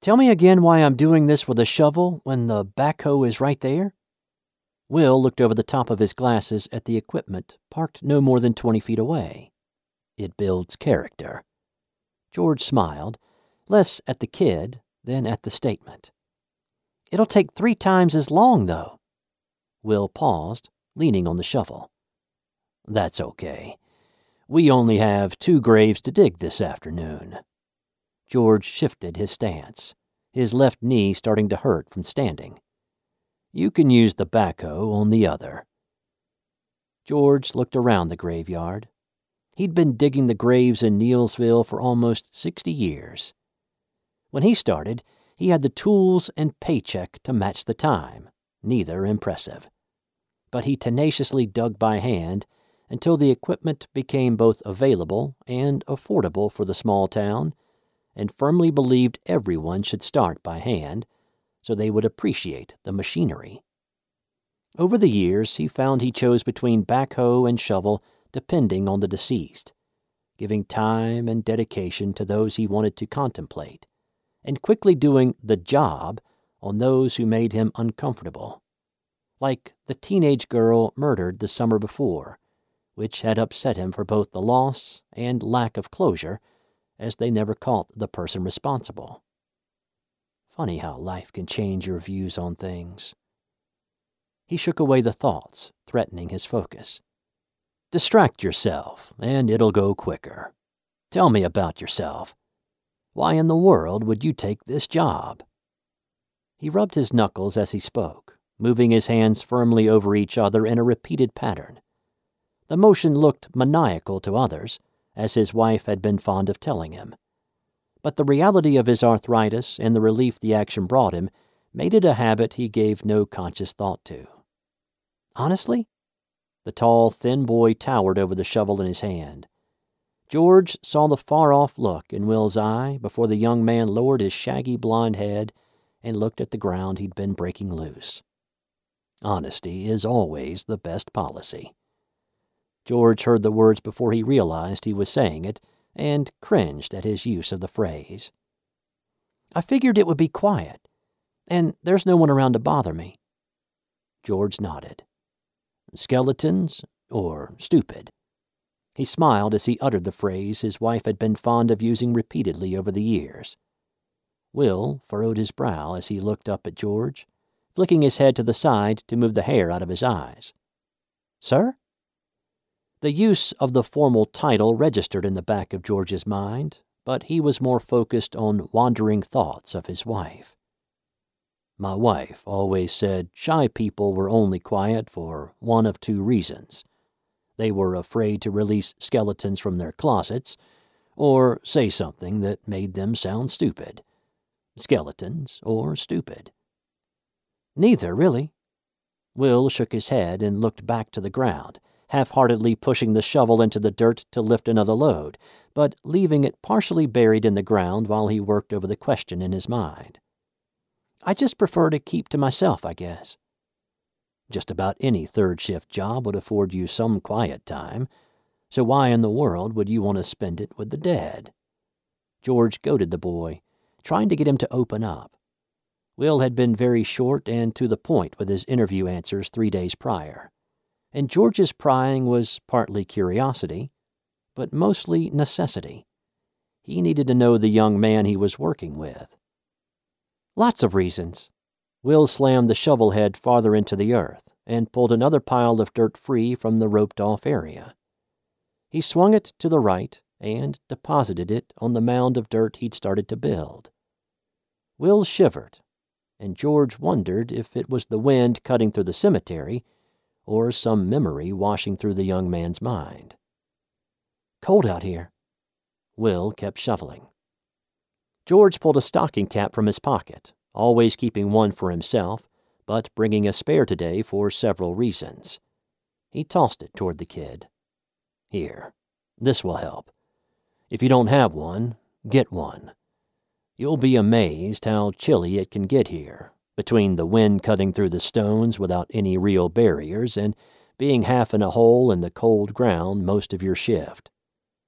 Tell me again why I'm doing this with a shovel when the backhoe is right there? Will looked over the top of his glasses at the equipment parked no more than 20 feet away. It builds character. George smiled, less at the kid than at the statement. It'll take 3 times as long, though. Will paused, leaning on the shovel. That's okay. We only have 2 graves to dig this afternoon. George shifted his stance, his left knee starting to hurt from standing. You can use the backhoe on the other. George looked around the graveyard. He'd been digging the graves in Neilsville for almost 60 years. When he started, he had the tools and paycheck to match the time, neither impressive. But he tenaciously dug by hand until the equipment became both available and affordable for the small town, and firmly believed everyone should start by hand so they would appreciate the machinery. Over the years, he found he chose between backhoe and shovel depending on the deceased, giving time and dedication to those he wanted to contemplate, and quickly doing the job on those who made him uncomfortable, like the teenage girl murdered the summer before, which had upset him for both the loss and lack of closure, as they never caught the person responsible. Funny how life can change your views on things. He shook away the thoughts, threatening his focus. Distract yourself, and it'll go quicker. Tell me about yourself. Why in the world would you take this job? He rubbed his knuckles as he spoke, moving his hands firmly over each other in a repeated pattern. The motion looked maniacal to others, as his wife had been fond of telling him. But the reality of his arthritis and the relief the action brought him made it a habit he gave no conscious thought to. Honestly? The tall, thin boy towered over the shovel in his hand. George saw the far-off look in Will's eye before the young man lowered his shaggy blond head and looked at the ground he'd been breaking loose. Honesty is always the best policy. George heard the words before he realized he was saying it and cringed at his use of the phrase. I figured it would be quiet, and there's no one around to bother me. George nodded. Skeletons or stupid? He smiled as he uttered the phrase his wife had been fond of using repeatedly over the years. Will furrowed his brow as he looked up at George, flicking his head to the side to move the hair out of his eyes. Sir? The use of the formal title registered in the back of George's mind, but he was more focused on wandering thoughts of his wife. My wife always said shy people were only quiet for one of 2 reasons. They were afraid to release skeletons from their closets, or say something that made them sound stupid. Skeletons or stupid. Neither, really. Will shook his head and looked back to the ground, half-heartedly pushing the shovel into the dirt to lift another load, but leaving it partially buried in the ground while he worked over the question in his mind. I just prefer to keep to myself, I guess. Just about any third-shift job would afford you some quiet time, so why in the world would you want to spend it with the dead? George goaded the boy, trying to get him to open up. Will had been very short and to the point with his interview answers 3 days prior, and George's prying was partly curiosity, but mostly necessity. He needed to know the young man he was working with. Lots of reasons. Will slammed the shovel head farther into the earth and pulled another pile of dirt free from the roped-off area. He swung it to the right and deposited it on the mound of dirt he'd started to build. Will shivered, and George wondered if it was the wind cutting through the cemetery or some memory washing through the young man's mind. Cold out here. Will kept shoveling. George pulled a stocking cap from his pocket, always keeping one for himself, but bringing a spare today for several reasons. He tossed it toward the kid. Here, this will help. If you don't have one, get one. You'll be amazed how chilly it can get here, between the wind cutting through the stones without any real barriers and being half in a hole in the cold ground most of your shift.